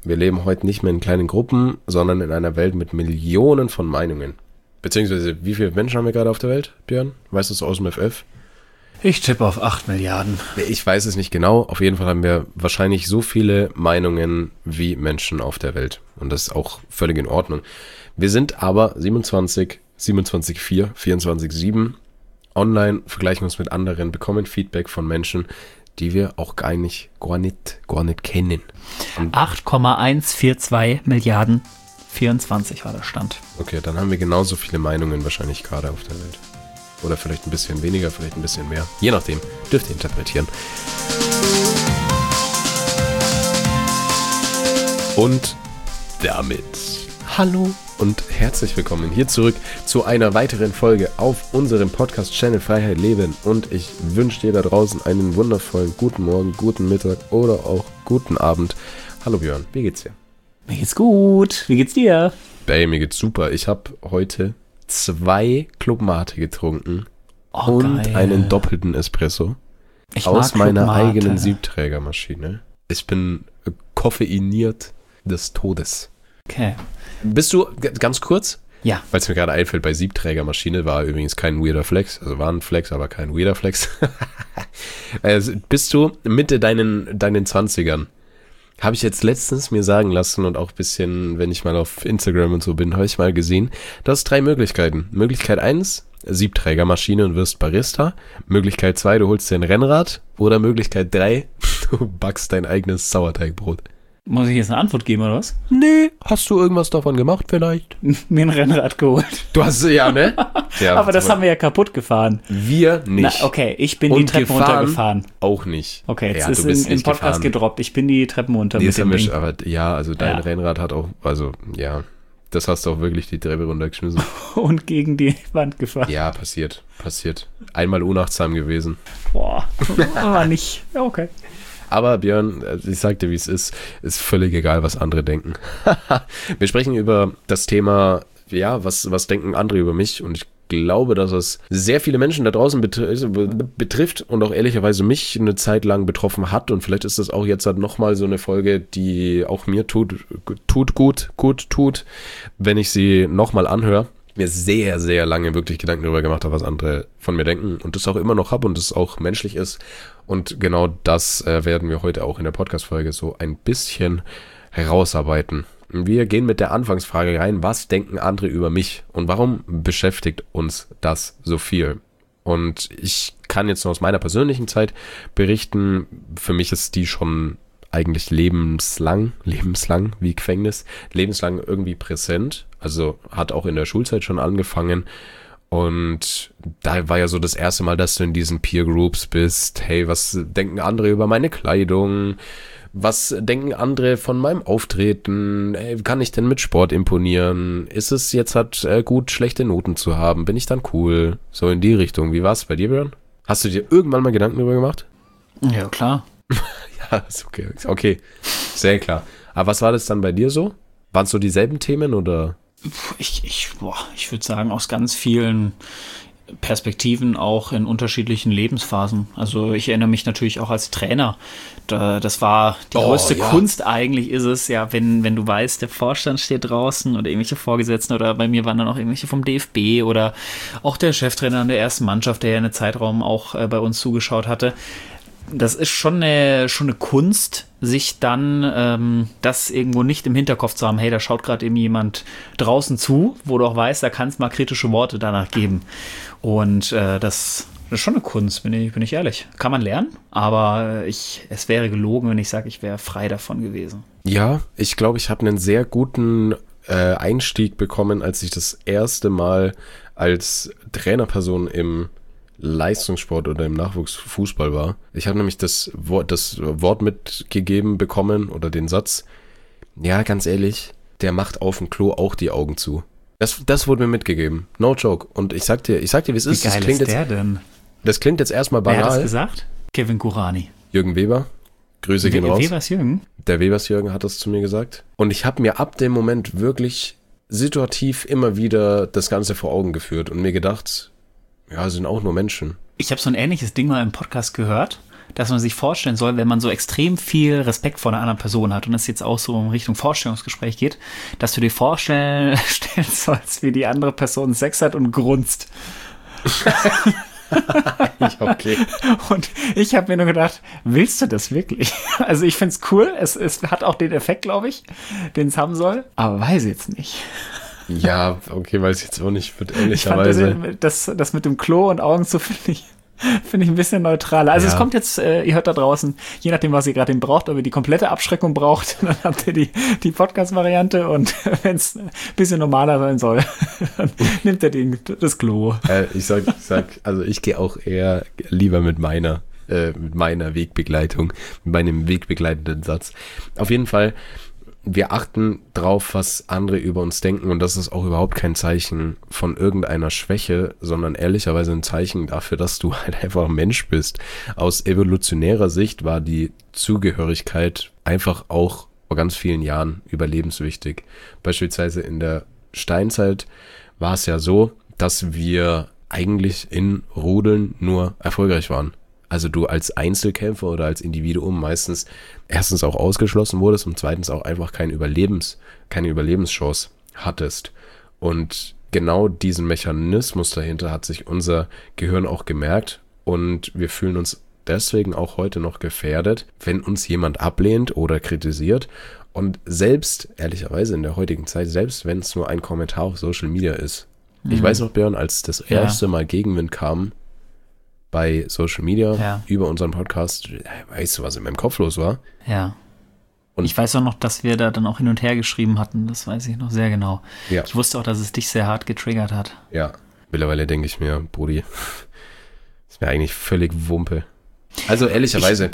wir leben heute nicht mehr in kleinen Gruppen, sondern in einer Welt mit Millionen von Meinungen. Beziehungsweise, wie viele Menschen haben wir gerade auf der Welt, Björn? Weißt du es aus dem FF? Ich tippe auf 8 Milliarden. Ich weiß es nicht genau. Auf jeden Fall haben wir wahrscheinlich so viele Meinungen wie Menschen auf der Welt. Und das ist auch völlig in Ordnung. Wir sind aber 27, 27,4, 24,7 online, vergleichen uns mit anderen, bekommen Feedback von Menschen, die wir auch gar nicht kennen. 8,142 Milliarden 24 war der Stand. Okay, dann haben wir genauso viele Meinungen wahrscheinlich gerade auf der Welt. Oder vielleicht ein bisschen weniger, vielleicht ein bisschen mehr. Je nachdem, dürft ihr interpretieren. Und damit hallo und herzlich willkommen hier zurück zu einer weiteren Folge auf unserem Podcast-Channel Freiheit Leben. Und ich wünsche dir da draußen einen wundervollen guten Morgen, guten Mittag oder auch guten Abend. Hallo Björn, wie geht's dir? Mir geht's gut. Wie geht's dir? Mir geht's super. Ich habe heute 2 Club Mate getrunken und geil. einen doppelten Espresso aus meiner eigenen Siebträgermaschine. Ich bin koffeiniert des Todes. Okay. Bist du, ganz kurz, Ja. weil es mir gerade einfällt, bei Siebträgermaschine war übrigens kein weirder Flex, also war ein Flex, aber kein weirder Flex. Bist du Mitte deinen 20ern? Habe ich jetzt letztens mir sagen lassen und auch ein bisschen, wenn ich mal auf Instagram und so bin, habe ich mal gesehen, du hast 3 Möglichkeiten. Möglichkeit 1, Siebträgermaschine und wirst Barista. Möglichkeit 2, du holst dir ein Rennrad. Oder Möglichkeit 3, du backst dein eigenes Sauerteigbrot. Muss ich jetzt eine Antwort geben, oder was? Nee, hast du irgendwas davon gemacht vielleicht? Mir ein Rennrad geholt. Du hast, ja, ne? Ja, aber das haben wir ja kaputt gefahren. Wir nicht. Na, okay, ich bin und die Treppen runtergefahren. Auch nicht. Okay, jetzt ja, ist im Podcast gedroppt. Ich bin die Treppen runter mit dem Ding. Aber ja, also dein Rennrad hat auch, also ja, das hast du auch wirklich die Treppe runtergeschmissen. Und gegen die Wand gefahren. Ja, passiert. Einmal unachtsam gewesen. Boah, aber nicht. Ja, okay. Aber Björn, ich sag dir, wie es ist völlig egal, was andere denken. Wir sprechen über das Thema, ja, was denken andere über mich? Und ich glaube, dass es sehr viele Menschen da draußen betrifft und auch ehrlicherweise mich eine Zeit lang betroffen hat. Und vielleicht ist das auch jetzt halt nochmal so eine Folge, die auch mir gut tut, wenn ich sie nochmal anhöre. Mir sehr, sehr lange wirklich Gedanken darüber gemacht habe, was andere von mir denken und das auch immer noch habe und das auch menschlich ist. Und genau das werden wir heute auch in der Podcast-Folge so ein bisschen herausarbeiten. Wir gehen mit der Anfangsfrage rein, was denken andere über mich und warum beschäftigt uns das so viel? Und ich kann jetzt nur aus meiner persönlichen Zeit berichten, für mich ist die schon eigentlich lebenslang wie Gefängnis, lebenslang irgendwie präsent. Also hat auch in der Schulzeit schon angefangen. Und da war ja so das erste Mal, dass du in diesen Peer Groups bist. Hey, was denken andere über meine Kleidung? Was denken andere von meinem Auftreten? Hey, kann ich denn mit Sport imponieren? Ist es jetzt gut, schlechte Noten zu haben? Bin ich dann cool? So in die Richtung. Wie war es bei dir, Björn? Hast du dir irgendwann mal Gedanken darüber gemacht? Ja, klar. Ja, ist okay. Okay, sehr klar. Aber was war das dann bei dir so? Waren es so dieselben Themen oder? Ich würde sagen, aus ganz vielen Perspektiven, auch in unterschiedlichen Lebensphasen. Also ich erinnere mich natürlich auch als Trainer. Das war die größte Kunst eigentlich, ist es ja, wenn du weißt, der Vorstand steht draußen oder irgendwelche Vorgesetzten oder bei mir waren dann auch irgendwelche vom DFB oder auch der Cheftrainer in der ersten Mannschaft, der ja eine Zeitraum auch bei uns zugeschaut hatte. Das ist schon eine Kunst, sich dann das irgendwo nicht im Hinterkopf zu haben, hey, da schaut gerade eben jemand draußen zu, wo du auch weißt, da kannst mal kritische Worte danach geben. Und das ist schon eine Kunst, bin ich ehrlich. Kann man lernen, aber es wäre gelogen, wenn ich sage, ich wäre frei davon gewesen. Ja, ich glaube, ich habe einen sehr guten Einstieg bekommen, als ich das erste Mal als Trainerperson im Leistungssport oder im Nachwuchsfußball war. Ich habe nämlich das Wort mitgegeben bekommen oder den Satz, ja, ganz ehrlich, der macht auf dem Klo auch die Augen zu. Das wurde mir mitgegeben. No joke. Und ich sag dir, wie es ist. Wie geil ist der denn? Das klingt jetzt erstmal banal. Wer hat das gesagt? Kevin Kurani. Jürgen Weber. Grüße gehen raus. Webers Jürgen? Der Webers Jürgen hat das zu mir gesagt. Und ich habe mir ab dem Moment wirklich situativ immer wieder das Ganze vor Augen geführt und mir gedacht, ja, sind auch nur Menschen. Ich habe so ein ähnliches Ding mal im Podcast gehört. dass man sich vorstellen soll, wenn man so extrem viel Respekt vor einer anderen Person hat und es jetzt auch so in Richtung Vorstellungsgespräch geht, dass du dir vorstellen sollst, wie die andere Person Sex hat und grunzt. Okay. Und ich habe mir nur gedacht, willst du das wirklich? Also ich finde es cool, es hat auch den Effekt, glaube ich, den es haben soll, aber weiß jetzt nicht. Ja, okay, weiß ich jetzt auch nicht, wird ehrlicherweise. Das mit dem Klo und Augen zu finde ich ein bisschen neutraler. Also es kommt jetzt, ihr hört da draußen, je nachdem, was ihr gerade braucht, ob ihr die komplette Abschreckung braucht, dann habt ihr die Podcast-Variante und wenn es ein bisschen normaler sein soll, dann nimmt ihr das Klo. Ich sag, also ich gehe auch eher lieber mit meiner Wegbegleitung, mit meinem wegbegleitenden Satz. Auf jeden Fall, wir achten drauf, was andere über uns denken und das ist auch überhaupt kein Zeichen von irgendeiner Schwäche, sondern ehrlicherweise ein Zeichen dafür, dass du halt einfach ein Mensch bist. Aus evolutionärer Sicht war die Zugehörigkeit einfach auch vor ganz vielen Jahren überlebenswichtig. Beispielsweise in der Steinzeit war es ja so, dass wir eigentlich in Rudeln nur erfolgreich waren. Also du als Einzelkämpfer oder als Individuum meistens erstens auch ausgeschlossen wurdest und zweitens auch einfach keine Überlebenschance hattest. Und genau diesen Mechanismus dahinter hat sich unser Gehirn auch gemerkt und wir fühlen uns deswegen auch heute noch gefährdet, wenn uns jemand ablehnt oder kritisiert. Und selbst, ehrlicherweise in der heutigen Zeit, selbst wenn es nur ein Kommentar auf Social Media ist. Ich weiß noch, Björn, als das erste Mal Gegenwind kam, bei Social Media über unseren Podcast, weißt du, was in meinem Kopf los war? Ja. Und ich weiß auch noch, dass wir da dann auch hin und her geschrieben hatten, das weiß ich noch sehr genau. Ja. Ich wusste auch, dass es dich sehr hart getriggert hat. Ja, mittlerweile denke ich mir, Brudi, ist mir eigentlich völlig Wumpe. Also ehrlicherweise.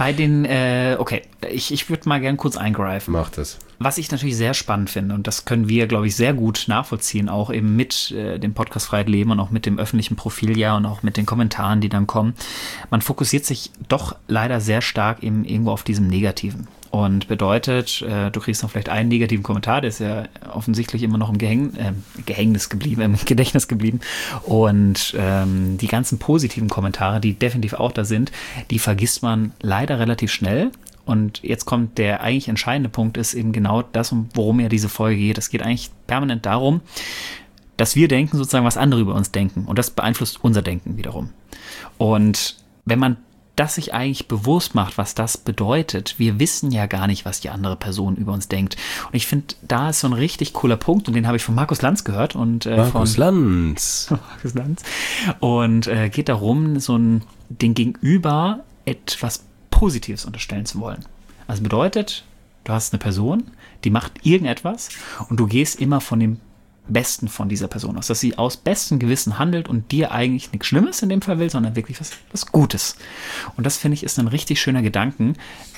Ich würde mal gern kurz eingreifen. Mach das. Was ich natürlich sehr spannend finde, und das können wir, glaube ich, sehr gut nachvollziehen, auch eben mit dem Podcast Freiheit Leben und auch mit dem öffentlichen Profil und auch mit den Kommentaren, die dann kommen. Man fokussiert sich doch leider sehr stark eben irgendwo auf diesem Negativen. Und bedeutet, du kriegst noch vielleicht einen negativen Kommentar, der ist ja offensichtlich immer noch im Gedächtnis geblieben. Und die ganzen positiven Kommentare, die definitiv auch da sind, die vergisst man leider relativ schnell. Und jetzt kommt der eigentlich entscheidende Punkt, ist eben genau das, worum ja diese Folge geht. Es geht eigentlich permanent darum, dass wir denken sozusagen, was andere über uns denken. Und das beeinflusst unser Denken wiederum. Und wenn man das sich eigentlich bewusst macht, was das bedeutet. Wir wissen ja gar nicht, was die andere Person über uns denkt. Und ich finde, da ist so ein richtig cooler Punkt und den habe ich von Markus Lanz gehört. Markus Lanz. Und geht darum, den Gegenüber etwas Positives unterstellen zu wollen. Also bedeutet, du hast eine Person, die macht irgendetwas und du gehst immer von dem Besten von dieser Person aus, dass sie aus bestem Gewissen handelt und dir eigentlich nichts Schlimmes in dem Fall will, sondern wirklich was Gutes. Und das, finde ich, ist ein richtig schöner Gedankengang,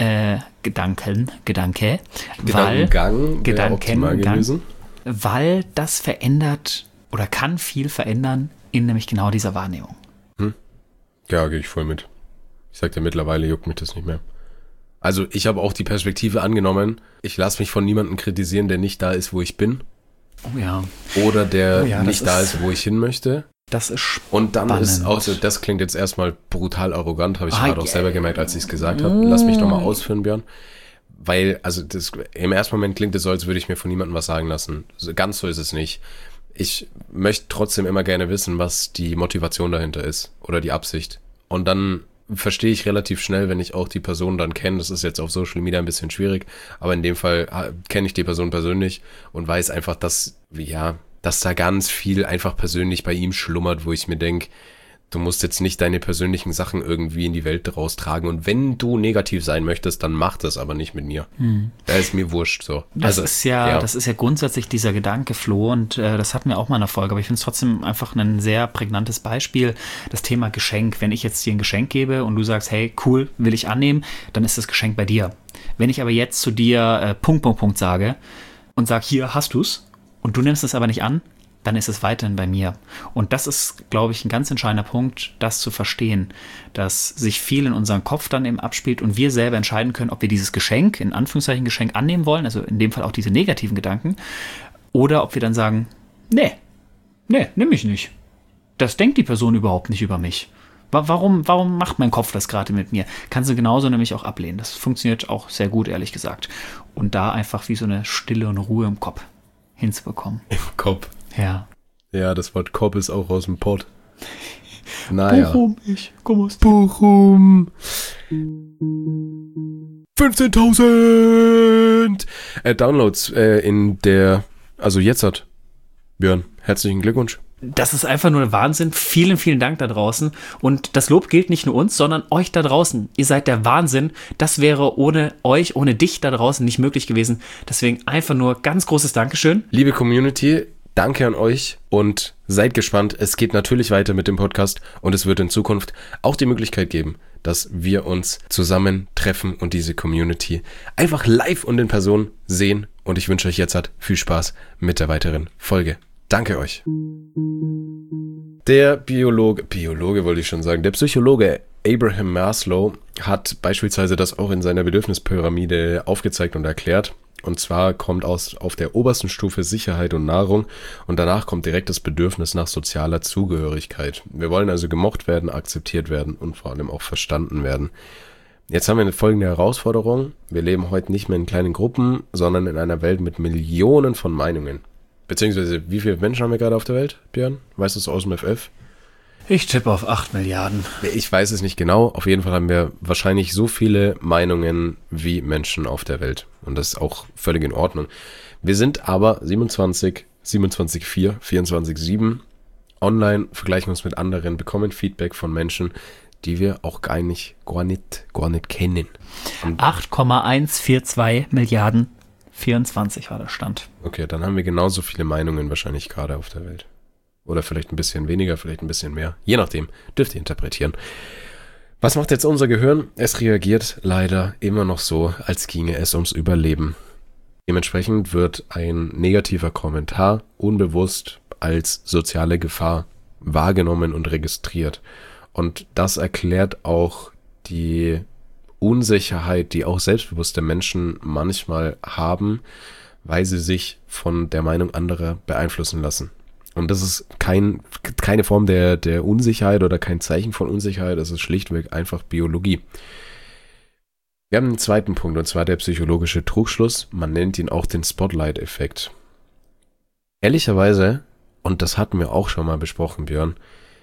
weil das verändert oder kann viel verändern in nämlich genau dieser Wahrnehmung. Ja, gehe ich voll mit. Ich sag dir, mittlerweile juckt mich das nicht mehr. Also ich habe auch die Perspektive angenommen, ich lasse mich von niemandem kritisieren, der nicht da ist, wo ich bin. Oh ja. Oder der nicht da ist, wo ich hin möchte. Das ist spannend. Und dann ist auch so, das klingt jetzt erstmal brutal arrogant, habe ich gerade auch selber gemerkt, als ich es gesagt habe. Lass mich doch mal ausführen, Björn. Weil, also das, im ersten Moment klingt es so, als würde ich mir von niemandem was sagen lassen. Ganz so ist es nicht. Ich möchte trotzdem immer gerne wissen, was die Motivation dahinter ist oder die Absicht. Und dann verstehe ich relativ schnell, wenn ich auch die Person dann kenne. Das ist jetzt auf Social Media ein bisschen schwierig, aber in dem Fall kenne ich die Person persönlich und weiß einfach, dass da ganz viel einfach persönlich bei ihm schlummert, wo ich mir denke, du musst jetzt nicht deine persönlichen Sachen irgendwie in die Welt raustragen und wenn du negativ sein möchtest, dann mach das aber nicht mit mir. Da ist mir wurscht so. Das ist ja grundsätzlich dieser Gedanke, Flo, und das hatten wir auch mal in der Folge, aber ich finde es trotzdem einfach ein sehr prägnantes Beispiel, das Thema Geschenk. Wenn ich jetzt dir ein Geschenk gebe und du sagst, hey, cool, will ich annehmen, dann ist das Geschenk bei dir. Wenn ich aber jetzt zu dir sage und sag, hier hast du's und du nimmst es aber nicht an, dann ist es weiterhin bei mir. Und das ist, glaube ich, ein ganz entscheidender Punkt, das zu verstehen, dass sich viel in unserem Kopf dann eben abspielt und wir selber entscheiden können, ob wir dieses Geschenk, in Anführungszeichen Geschenk, annehmen wollen, also in dem Fall auch diese negativen Gedanken, oder ob wir dann sagen, nee, nimm ich nicht. Das denkt die Person überhaupt nicht über mich. Warum macht mein Kopf das gerade mit mir? Kannst du genauso nämlich auch ablehnen. Das funktioniert auch sehr gut, ehrlich gesagt. Und da einfach wie so eine Stille und Ruhe im Kopf hinzubekommen. Im Kopf. Ja. Ja, das Wort Kopf ist auch aus dem Pott. Naja. Bochum, ich komme aus Bochum. 15.000 Downloads also jetzt hat Björn, herzlichen Glückwunsch. Das ist einfach nur Wahnsinn. Vielen, vielen Dank da draußen. Und das Lob gilt nicht nur uns, sondern euch da draußen. Ihr seid der Wahnsinn. Das wäre ohne euch, ohne dich da draußen nicht möglich gewesen. Deswegen einfach nur ganz großes Dankeschön. Liebe Community, danke an euch und seid gespannt. Es geht natürlich weiter mit dem Podcast und es wird in Zukunft auch die Möglichkeit geben, dass wir uns zusammen treffen und diese Community einfach live und in Person sehen. Und ich wünsche euch jetzt viel Spaß mit der weiteren Folge. Danke euch. Der Biologe wollte ich schon sagen, der Psychologe Abraham Maslow hat beispielsweise das auch in seiner Bedürfnispyramide aufgezeigt und erklärt. Und zwar kommt auf der obersten Stufe Sicherheit und Nahrung und danach kommt direkt das Bedürfnis nach sozialer Zugehörigkeit. Wir wollen also gemocht werden, akzeptiert werden und vor allem auch verstanden werden. Jetzt haben wir eine folgende Herausforderung. Wir leben heute nicht mehr in kleinen Gruppen, sondern in einer Welt mit Millionen von Meinungen. Beziehungsweise, wie viele Menschen haben wir gerade auf der Welt, Björn? Weißt du es aus dem FF? Ich tippe auf 8 Milliarden. Ich weiß es nicht genau. Auf jeden Fall haben wir wahrscheinlich so viele Meinungen wie Menschen auf der Welt. Und das ist auch völlig in Ordnung. Wir sind aber 27, 27,4, 24,7 online, vergleichen uns mit anderen, bekommen Feedback von Menschen, die wir auch gar nicht kennen. 8,142 Milliarden 24 war der Stand. Okay, dann haben wir genauso viele Meinungen wahrscheinlich gerade auf der Welt. Oder vielleicht ein bisschen weniger, vielleicht ein bisschen mehr. Je nachdem, dürft ihr interpretieren. Was macht jetzt unser Gehirn? Es reagiert leider immer noch so, als ginge es ums Überleben. Dementsprechend wird ein negativer Kommentar unbewusst als soziale Gefahr wahrgenommen und registriert. Und das erklärt auch die Unsicherheit, die auch selbstbewusste Menschen manchmal haben, weil sie sich von der Meinung anderer beeinflussen lassen. Und das ist keine Form der Unsicherheit oder kein Zeichen von Unsicherheit, das ist schlichtweg einfach Biologie. Wir haben einen zweiten Punkt, und zwar der psychologische Trugschluss. Man nennt ihn auch den Spotlight-Effekt. Ehrlicherweise, und das hatten wir auch schon mal besprochen, Björn,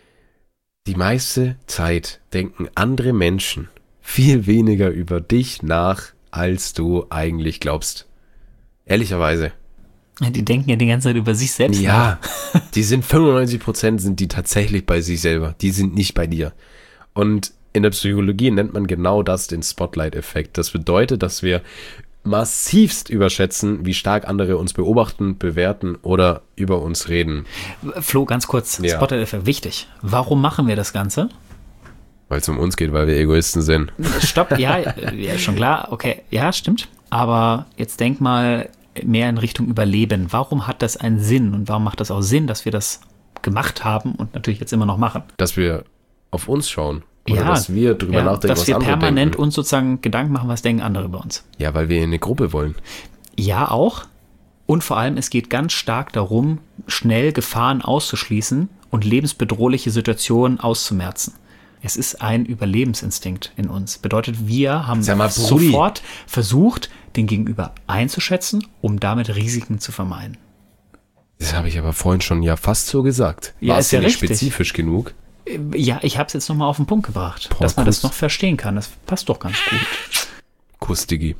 die meiste Zeit denken andere Menschen viel weniger über dich nach, als du eigentlich glaubst. Ehrlicherweise. Die denken ja die ganze Zeit über sich selbst. Ja, die sind 95% sind die tatsächlich bei sich selber. Die sind nicht bei dir. Und in der Psychologie nennt man genau das den Spotlight-Effekt. Das bedeutet, dass wir massivst überschätzen, wie stark andere uns beobachten, bewerten oder über uns reden. Flo, ganz kurz, ja. Spotlight-Effekt, wichtig. Warum machen wir das Ganze? Weil es um uns geht, weil wir Egoisten sind. Stopp, ja, schon klar, okay, ja, stimmt. Aber jetzt denk mal mehr in Richtung Überleben. Warum hat das einen Sinn und warum macht das auch Sinn, dass wir das gemacht haben und natürlich jetzt immer noch machen? Dass wir auf uns schauen. Oder dass wir drüber nachdenken, dass was wir andere permanent denken. Uns sozusagen Gedanken machen, was denken andere über uns. Ja, weil wir in eine Gruppe wollen. Ja, auch. Und vor allem, es geht ganz stark darum, schnell Gefahren auszuschließen und lebensbedrohliche Situationen auszumerzen. Es ist ein Überlebensinstinkt in uns. Bedeutet, wir haben sofort versucht, den Gegenüber einzuschätzen, um damit Risiken zu vermeiden. Das habe ich aber vorhin schon ja fast so gesagt. Ja, war es ja nicht spezifisch genug? Ja, ich habe es jetzt nochmal auf den Punkt gebracht, dass man das noch verstehen kann. Das passt doch ganz gut. Kuss, Diggi.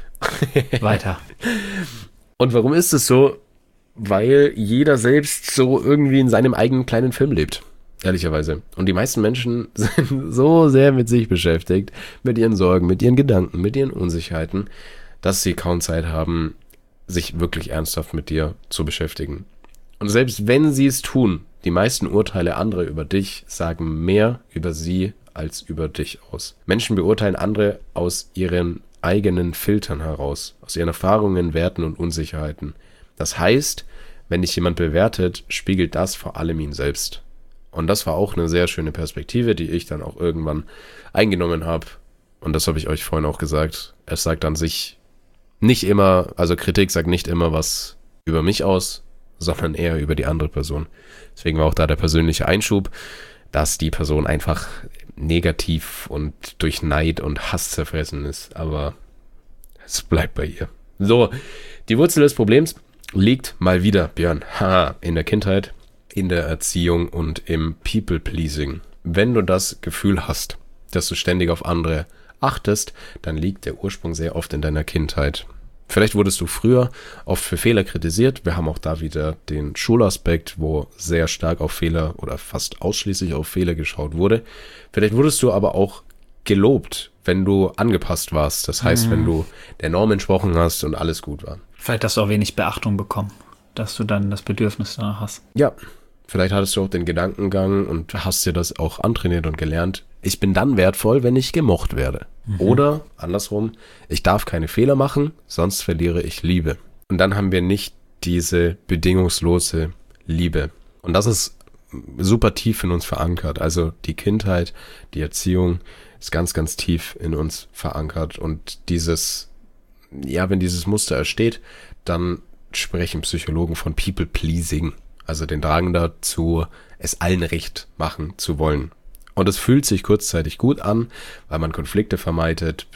Weiter. Und warum ist es so? Weil jeder selbst so irgendwie in seinem eigenen kleinen Film lebt. Ehrlicherweise. Und die meisten Menschen sind so sehr mit sich beschäftigt, mit ihren Sorgen, mit ihren Gedanken, mit ihren Unsicherheiten, dass sie kaum Zeit haben, sich wirklich ernsthaft mit dir zu beschäftigen. Und selbst wenn sie es tun, die meisten Urteile anderer über dich sagen mehr über sie als über dich aus. Menschen beurteilen andere aus ihren eigenen Filtern heraus, aus ihren Erfahrungen, Werten und Unsicherheiten. Das heißt, wenn dich jemand bewertet, spiegelt das vor allem ihn selbst. Und das war auch eine sehr schöne Perspektive, die ich dann auch irgendwann eingenommen habe. Und das habe ich euch vorhin auch gesagt. Es sagt an sich nicht immer, also Kritik sagt nicht immer was über mich aus, sondern eher über die andere Person. Deswegen war auch da der persönliche Einschub, dass die Person einfach negativ und durch Neid und Hass zerfressen ist, aber es bleibt bei ihr. So, die Wurzel des Problems liegt mal wieder, Björn, in der Kindheit, in der Erziehung und im People-Pleasing. Wenn du das Gefühl hast, dass du ständig auf andere achtest, dann liegt der Ursprung sehr oft in deiner Kindheit. Vielleicht wurdest du früher oft für Fehler kritisiert. Wir haben auch da wieder den Schulaspekt, wo sehr stark auf Fehler oder fast ausschließlich auf Fehler geschaut wurde. Vielleicht wurdest du aber auch gelobt, wenn du angepasst warst. Das heißt, wenn du der Norm entsprochen hast und alles gut war. Vielleicht hast du auch wenig Beachtung bekommen, dass du dann das Bedürfnis danach hast. Ja, vielleicht hattest du auch den Gedankengang und hast dir das auch antrainiert und gelernt. Ich bin dann wertvoll, wenn ich gemocht werde. Oder andersrum, ich darf keine Fehler machen, sonst verliere ich Liebe. Und dann haben wir nicht diese bedingungslose Liebe. Und das ist super tief in uns verankert. Also die Kindheit, die Erziehung ist ganz, ganz tief in uns verankert. Und wenn dieses Muster entsteht, dann sprechen Psychologen von People-Pleasing. Also den Drang dazu, es allen recht machen zu wollen. Und es fühlt sich kurzzeitig gut an, weil man Konflikte vermeidet,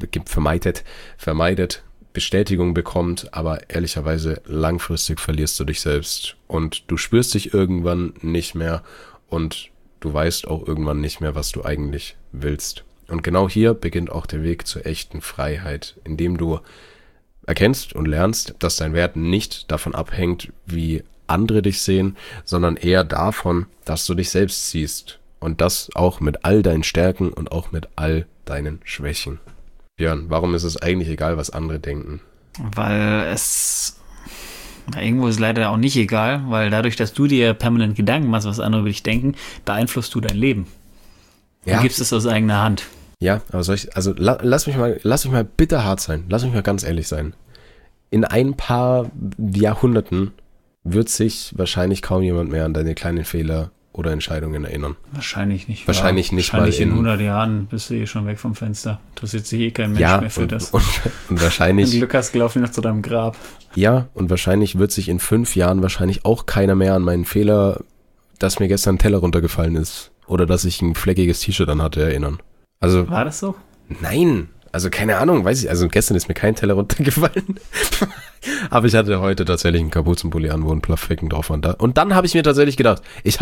Bestätigung bekommt, aber ehrlicherweise langfristig verlierst du dich selbst. Und du spürst dich irgendwann nicht mehr und du weißt auch irgendwann nicht mehr, was du eigentlich willst. Und genau hier beginnt auch der Weg zur echten Freiheit, indem du erkennst und lernst, dass dein Wert nicht davon abhängt, wie andere dich sehen, sondern eher davon, dass du dich selbst siehst. Und das auch mit all deinen Stärken und auch mit all deinen Schwächen. Björn, warum ist es eigentlich egal, was andere denken? Weil irgendwo ist es leider auch nicht egal, weil dadurch, dass du dir permanent Gedanken machst, was andere über dich denken, beeinflusst du dein Leben. Du gibst es aus eigener Hand. Ja, aber lass mich mal bitter hart sein. Lass mich mal ganz ehrlich sein. In ein paar Jahrhunderten wird sich wahrscheinlich kaum jemand mehr an deine kleinen Fehler oder Entscheidungen erinnern. Wahrscheinlich nicht. Wahrscheinlich in 100 Jahren bist du eh schon weg vom Fenster. Interessiert sich kein Mensch mehr für das. Und wahrscheinlich. Wenn du Glück hast, gelaufen noch zu deinem Grab. Ja, und wahrscheinlich wird sich in 5 Jahren wahrscheinlich auch keiner mehr an meinen Fehler, dass mir gestern ein Teller runtergefallen ist oder dass ich ein fleckiges T-Shirt anhatte, erinnern. Also. War das so? Nein. Also keine Ahnung, weiß ich. Also gestern ist mir kein Teller runtergefallen. Aber ich hatte heute tatsächlich einen Kapuzenpulli an, wo ein Flecken drauf war. Und dann habe ich mir tatsächlich gedacht,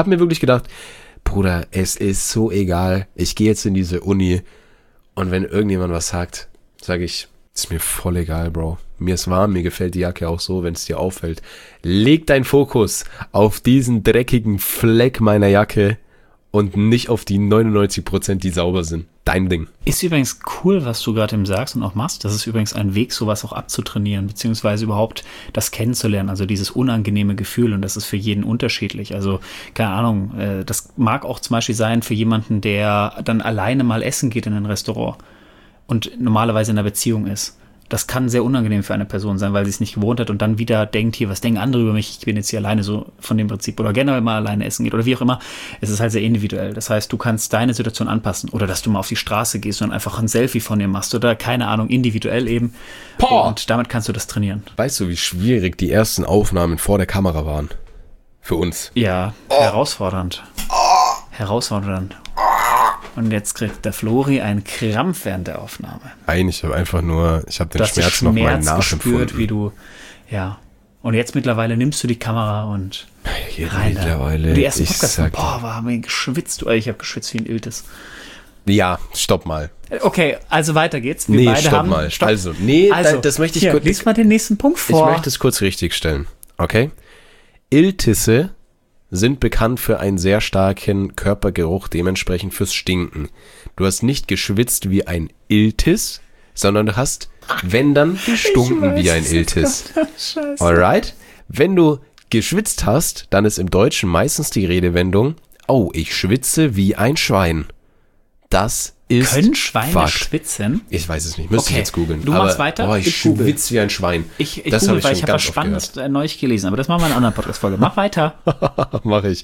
Bruder, es ist so egal. Ich gehe jetzt in diese Uni und wenn irgendjemand was sagt, sage ich, ist mir voll egal, Bro. Mir ist warm, mir gefällt die Jacke auch so, wenn es dir auffällt. Leg deinen Fokus auf diesen dreckigen Fleck meiner Jacke und nicht auf die 99%, die sauber sind. Dein Ding. Ist übrigens cool, was du gerade eben sagst und auch machst. Das ist übrigens ein Weg, sowas auch abzutrainieren, beziehungsweise überhaupt das kennenzulernen, also dieses unangenehme Gefühl, und das ist für jeden unterschiedlich. Also, keine Ahnung, das mag auch zum Beispiel sein für jemanden, der dann alleine mal essen geht in ein Restaurant und normalerweise in einer Beziehung ist. Das kann sehr unangenehm für eine Person sein, weil sie es nicht gewohnt hat und dann wieder denkt, hier, was denken andere über mich? Ich bin jetzt hier alleine, so von dem Prinzip, oder generell mal alleine essen geht oder wie auch immer. Es ist halt sehr individuell. Das heißt, du kannst deine Situation anpassen oder dass du mal auf die Straße gehst und einfach ein Selfie von dir machst oder keine Ahnung, individuell eben. Und damit kannst du das trainieren. Weißt du, wie schwierig die ersten Aufnahmen vor der Kamera waren? Für uns. Ja, herausfordernd. Herausfordernd. Und jetzt kriegt der Flori einen Krampf während der Aufnahme. Nein, ich habe den Schmerz nochmal nachempfunden. Wie du, ja. Und jetzt mittlerweile nimmst du die Kamera und rein. Mittlerweile. Die ersten Podcasts, haben wir geschwitzt. Ich habe geschwitzt wie ein Iltis. Ja, stopp mal. Okay, also weiter geht's. Wir beide stopp mal. Also, das möchte ich kurz. Lies mal den nächsten Punkt vor. Ich möchte es kurz richtig stellen. Okay? Iltisse sind bekannt für einen sehr starken Körpergeruch, dementsprechend fürs Stinken. Du hast nicht geschwitzt wie ein Iltis, sondern du hast, wenn dann, gestunken wie ein Iltis. Scheiße. Alright? Wenn du geschwitzt hast, dann ist im Deutschen meistens die Redewendung, oh, ich schwitze wie ein Schwein. Das ist Können Schweine Fakt. Schwitzen? Ich weiß es nicht, müsste ich jetzt googeln. Du machst weiter? Oh, ich schwitze wie ein Schwein. Ich google, weil ich habe was Spannendes neulich gelesen, aber das machen wir in einer anderen Podcast-Folge. Mach weiter. Mach ich.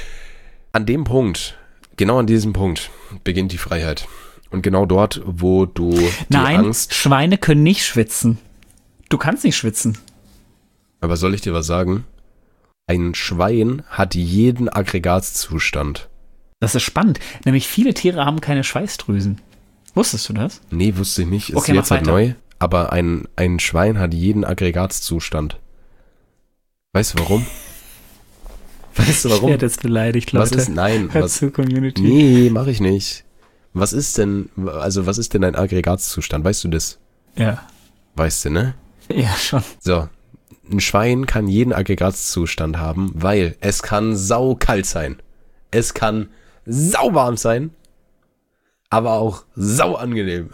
Genau an diesem Punkt beginnt die Freiheit. Und genau dort, wo du die Angst... Schweine können nicht schwitzen. Du kannst nicht schwitzen. Aber soll ich dir was sagen? Ein Schwein hat jeden Aggregatzustand. Das ist spannend. Nämlich viele Tiere haben keine Schweißdrüsen. Wusstest du das? Nee, wusste ich nicht. Ist Okay, jetzt mach halt weiter. neu. Aber ein Schwein hat jeden Aggregatzustand. Weißt du warum? Weißt du warum? Ich werde jetzt beleidigt, Leute. Was ist, nein, Hört was, zu, Community. nee, mache ich nicht. Was ist denn ein Aggregatzustand? Weißt du das? Ja. Weißt du, ne? Ja, schon. So, ein Schwein kann jeden Aggregatzustand haben, weil es kann saukalt sein. Es kann sauwarm sein, aber auch sau angenehm.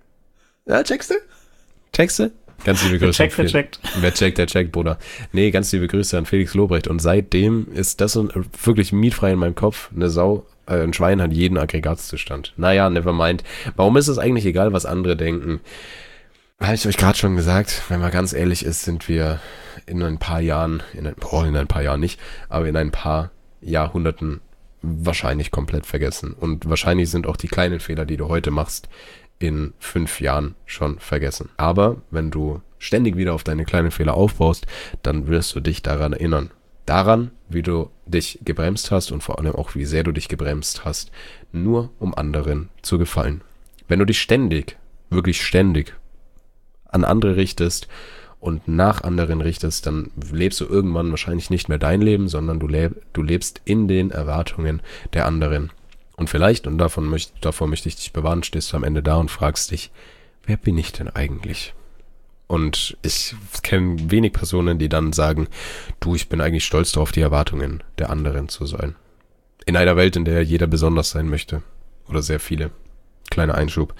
Ja, checkst du? Checkst du? Ganz liebe Grüße. Wer checkt. Wer checkt, der checkt, Bruder. Nee, ganz liebe Grüße an Felix Lobrecht. Und seitdem ist das wirklich mietfrei in meinem Kopf. Ein Schwein hat jeden Aggregatzustand. Naja, never mind. Warum ist es eigentlich egal, was andere denken? Habe ich euch gerade schon gesagt, wenn man ganz ehrlich ist, sind wir in ein paar Jahren, in ein paar Jahren nicht, aber in ein paar Jahrhunderten wahrscheinlich komplett vergessen. Und wahrscheinlich sind auch die kleinen Fehler, die du heute machst, in 5 Jahren schon vergessen. Aber wenn du ständig wieder auf deine kleinen Fehler aufbaust, dann wirst du dich daran erinnern. Daran, wie du dich gebremst hast und vor allem auch, wie sehr du dich gebremst hast, nur um anderen zu gefallen. Wenn du dich ständig, wirklich ständig an andere richtest und nach anderen richtest, dann lebst du irgendwann wahrscheinlich nicht mehr dein Leben, sondern du lebst in den Erwartungen der anderen. Und vielleicht, und davor möchte ich dich bewahren, stehst du am Ende da und fragst dich, wer bin ich denn eigentlich? Und ich kenne wenig Personen, die dann sagen, du, ich bin eigentlich stolz darauf, die Erwartungen der anderen zu sein. In einer Welt, in der jeder besonders sein möchte. Oder sehr viele. Kleiner Einschub.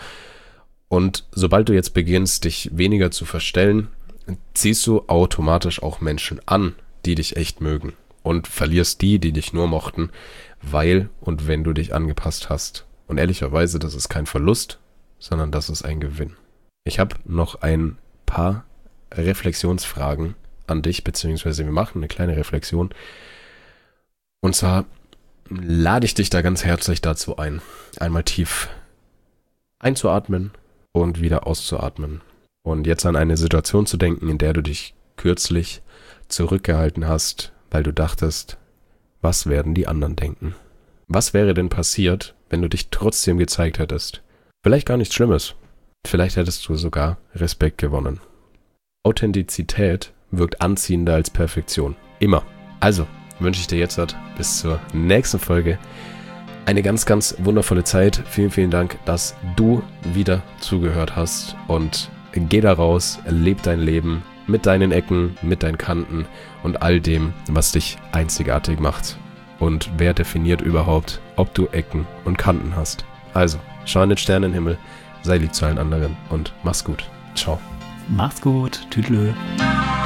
Und sobald du jetzt beginnst, dich weniger zu verstellen, ziehst du automatisch auch Menschen an, die dich echt mögen. Und verlierst die dich nur mochten, weil und wenn du dich angepasst hast. Und ehrlicherweise, das ist kein Verlust, sondern das ist ein Gewinn. Ich habe noch ein paar Reflexionsfragen an dich, beziehungsweise wir machen eine kleine Reflexion. Und zwar lade ich dich da ganz herzlich dazu ein, einmal tief einzuatmen und wieder auszuatmen. Und jetzt an eine Situation zu denken, in der du dich kürzlich zurückgehalten hast, weil du dachtest, was werden die anderen denken? Was wäre denn passiert, wenn du dich trotzdem gezeigt hättest? Vielleicht gar nichts Schlimmes. Vielleicht hättest du sogar Respekt gewonnen. Authentizität wirkt anziehender als Perfektion. Immer. Also wünsche ich dir jetzt bis zur nächsten Folge eine ganz, ganz wundervolle Zeit. Vielen, vielen Dank, dass du wieder zugehört hast. Und geh da raus, leb dein Leben mit deinen Ecken, mit deinen Kanten und all dem, was dich einzigartig macht. Und wer definiert überhaupt, ob du Ecken und Kanten hast? Also, schau in den Sternenhimmel, sei lieb zu allen anderen und mach's gut. Ciao. Mach's gut. Tüdelö.